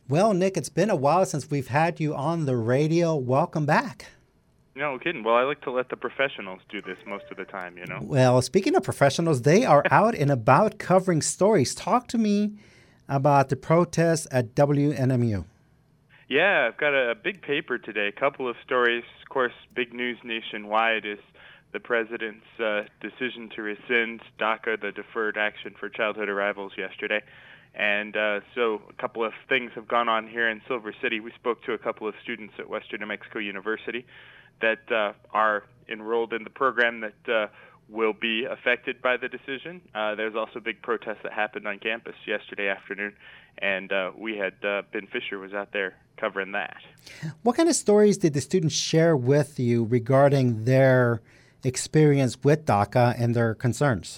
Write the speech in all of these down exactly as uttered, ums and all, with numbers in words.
Well, Nick, it's been a while since we've had you on the radio. Welcome back. No kidding. Well, I like to let the professionals do this most of the time, you know? Well, speaking of professionals, they are out and about covering stories. Talk to me about the protests at W N M U. Yeah, I've got a big paper today, a couple of stories. Of course, big news nationwide is the president's uh, decision to rescind DACA, the Deferred Action for Childhood Arrivals, yesterday. And uh, so a couple of things have gone on here in Silver City. We spoke to a couple of students at Western New Mexico University that uh, are enrolled in the program that uh, will be affected by the decision. Uh, there's also big protests that happened on campus yesterday afternoon, and uh, we had uh, Ben Fisher was out there covering that. What kind of stories did the students share with you regarding their experience with DACA and their concerns?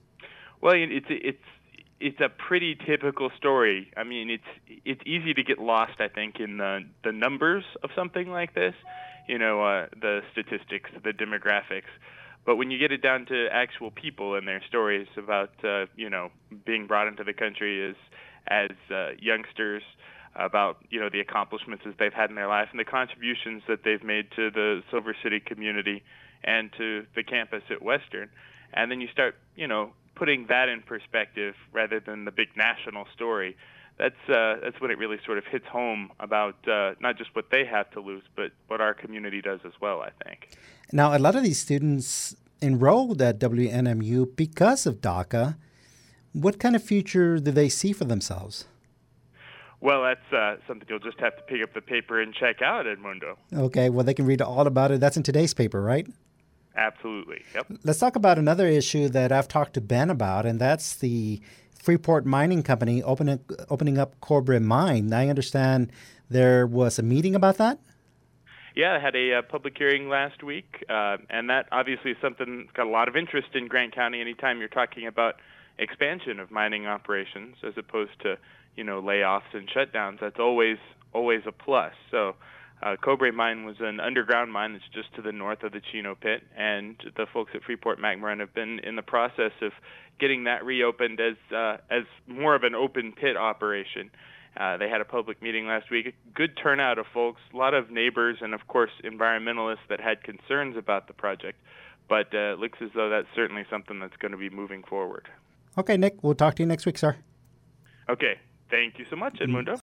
Well, it's it's it's a pretty typical story. I mean, it's it's easy to get lost, I think, in the the numbers of something like this. You know, uh, the statistics, the demographics. But when you get it down to actual people and their stories about, uh, you know, being brought into the country as as uh, youngsters, about, you know, the accomplishments that they've had in their life and the contributions that they've made to the Silver City community and to the campus at Western, and then you start, you know, putting that in perspective rather than the big national story. That's uh, that's when it really sort of hits home about uh, not just what they have to lose, but what our community does as well, I think. Now, a lot of these students enrolled at W N M U because of DACA. What kind of future do they see for themselves? Well, that's uh, something you'll just have to pick up the paper and check out, Edmundo. Okay, well, they can read all about it. That's in today's paper, right? Absolutely, yep. Let's talk about another issue that I've talked to Ben about, and that's the Freeport Mining Company opening, opening up Cobre Mine. I understand there was a meeting about that? Yeah, I had a uh, public hearing last week, uh, and that obviously is something that's got a lot of interest in Grant County anytime you're talking about expansion of mining operations as opposed to, you know, layoffs and shutdowns. That's always always a plus. So uh, Cobre Mine was an underground mine that's just to the north of the Chino Pit, and the folks at Freeport McMoRan have been in the process of getting that reopened as uh, as more of an open pit operation. Uh, they had a public meeting last week. A good turnout of folks, a lot of neighbors, and of course environmentalists that had concerns about the project. But uh, it looks as though that's certainly something that's going to be moving forward. Okay, Nick, we'll talk to you next week, sir. Okay. Thank you so much, Edmundo.